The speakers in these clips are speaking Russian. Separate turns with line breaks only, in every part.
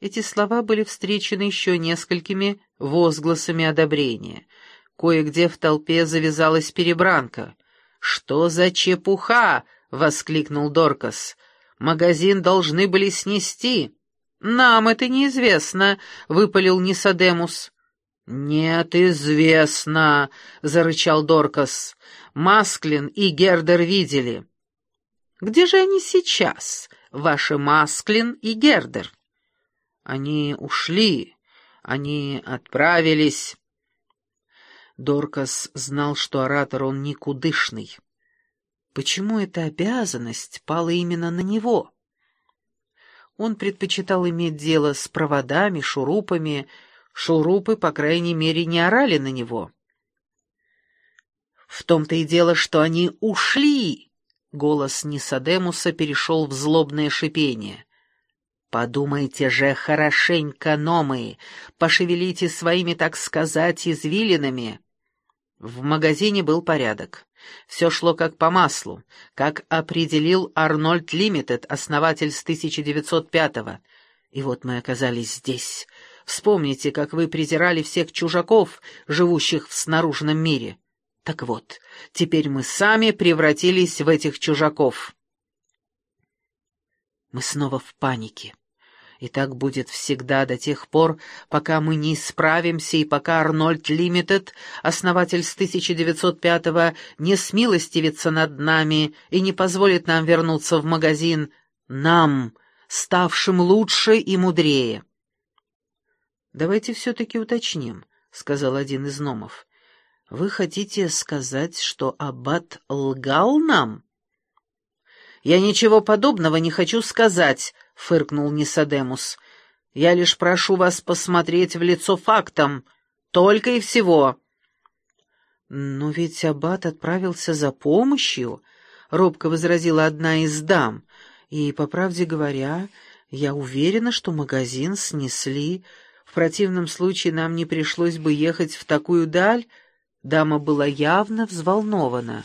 Эти слова были встречены еще несколькими возгласами одобрения. Кое-где в толпе завязалась перебранка. «Что за чепуха!» — воскликнул Доркас. «Магазин должны были снести». «Нам это неизвестно», — выпалил Нисодемус. «Нет, известно», — зарычал Доркас. «Масклин и Гердер видели». «Где же они сейчас, ваши Масклин и Гердер?» «Они ушли, они отправились». Доркас знал, что оратор он никудышный. Почему эта обязанность пала именно на него? Он предпочитал иметь дело с проводами, шурупами. Шурупы, по крайней мере, не орали на него. «В том-то и дело, что они ушли!» Голос Нисодемуса перешел в злобное шипение. «Подумайте же хорошенько, номы, пошевелите своими, так сказать, извилинами». В магазине был порядок. Все шло как по маслу, как определил Арнольд Лимитед, основатель с 1905-го. И вот мы оказались здесь. Вспомните, как вы презирали всех чужаков, живущих в снаружном мире. Так вот, теперь мы сами превратились в этих чужаков. Мы снова в панике. И так будет всегда до тех пор, пока мы не исправимся и пока Арнольд Лимитед, основатель с 1905-го, не смилостивится над нами и не позволит нам вернуться в магазин, нам, ставшим лучше и мудрее. «Давайте все-таки уточним», — сказал один из номов. «Вы хотите сказать, что аббат лгал нам?» «Я ничего подобного не хочу сказать», — фыркнул Нисодемус. «Я лишь прошу вас посмотреть в лицо фактам. Только и всего». «Но ведь аббат отправился за помощью», — робко возразила одна из дам. «И, по правде говоря, я уверена, что магазин снесли. В противном случае нам не пришлось бы ехать в такую даль». Дама была явно взволнована.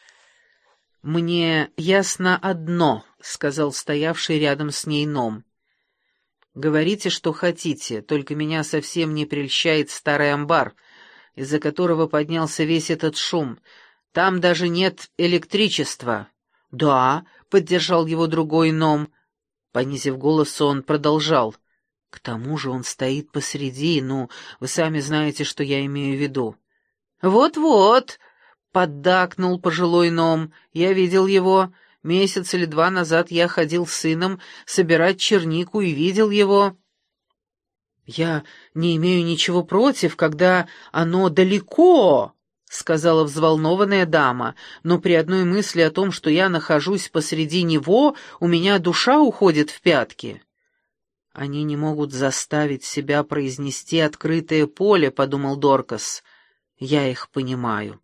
«Мне ясно одно», — сказал стоявший рядом с ней ном. «Говорите, что хотите, только меня совсем не прельщает старый амбар, из-за которого поднялся весь этот шум. Там даже нет электричества». «Да», — поддержал его другой ном. Понизив голос, он продолжал. «К тому же он стоит посреди, вы сами знаете, что я имею в виду». «Вот-вот», — поддакнул пожилой ном, — «я видел его. Месяц или два назад я ходил с сыном собирать чернику и видел его». «Я не имею ничего против, когда оно далеко», — сказала взволнованная дама, «но при одной мысли о том, что я нахожусь посреди него, у меня душа уходит в пятки». «Они не могут заставить себя произнести открытое поле», — подумал Доркас. «Я их понимаю».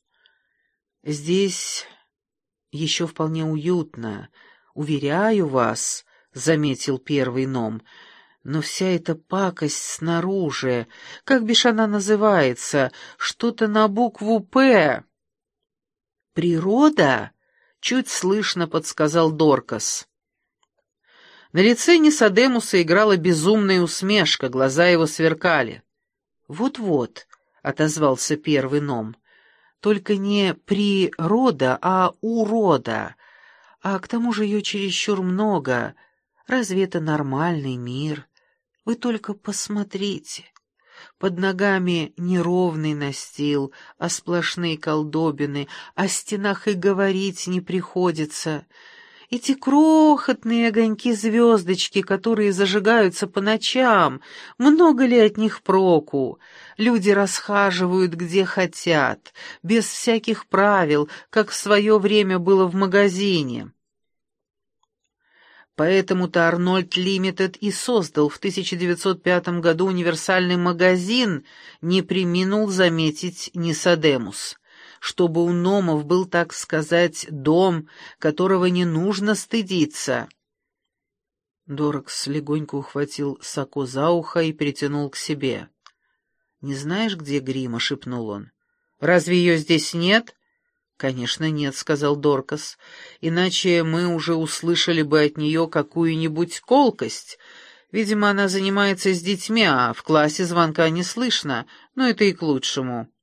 «Здесь еще вполне уютно, уверяю вас», — заметил первый ном, «но вся эта пакость снаружи, как бишь она называется, что-то на букву «П». «Природа?» — чуть слышно подсказал Доркас. На лице Нисодемуса играла безумная усмешка, глаза его сверкали. «Вот-вот», — отозвался первый ном, — «только не природа, а урода. А к тому же ее чересчур много. Разве это нормальный мир? Вы только посмотрите. Под ногами неровный настил, а сплошные колдобины, о стенах и говорить не приходится. Эти крохотные огоньки-звездочки, которые зажигаются по ночам, много ли от них проку? Люди расхаживают где хотят, без всяких правил, как в свое время было в магазине». Поэтому-то Арнольд Лимитед и создал в 1905 году универсальный магазин, не преминул заметить Нисодемус, чтобы у номов был, так сказать, дом, которого не нужно стыдиться. Доркс легонько ухватил Сако за ухо и притянул к себе. «Не знаешь, где грима?» — шепнул он. «Разве ее здесь нет?» «Конечно нет», — сказал Доркас, — «иначе мы уже услышали бы от нее какую-нибудь колкость, Видимо, она занимается с детьми, а в классе звонка не слышно, но это и к лучшему.